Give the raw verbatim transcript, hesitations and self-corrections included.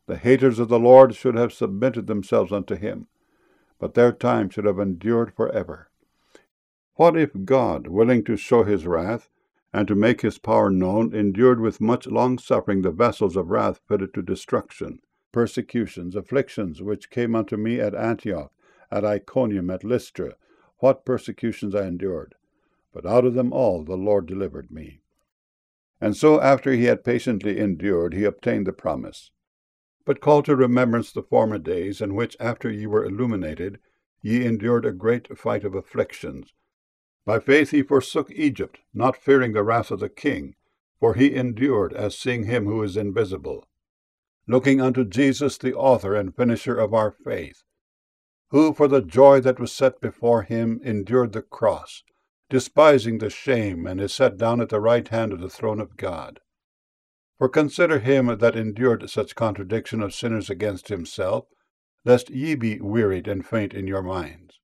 The haters of the Lord should have submitted themselves unto him, but their time should have endured forever. What if God, willing to show his wrath, and to make his power known, endured with much long-suffering the vessels of wrath fitted to destruction, persecutions, afflictions, which came unto me at Antioch, at Iconium, at Lystra? What persecutions I endured! But out of them all the Lord delivered me. And so after he had patiently endured, he obtained the promise. But call to remembrance the former days, in which, after ye were illuminated, ye endured a great fight of afflictions. By faith he forsook Egypt, not fearing the wrath of the king, for he endured as seeing him who is invisible, looking unto Jesus the author and finisher of our faith, who for the joy that was set before him endured the cross, despising the shame, and is set down at the right hand of the throne of God. For consider him that endured such contradiction of sinners against himself, lest ye be wearied and faint in your minds.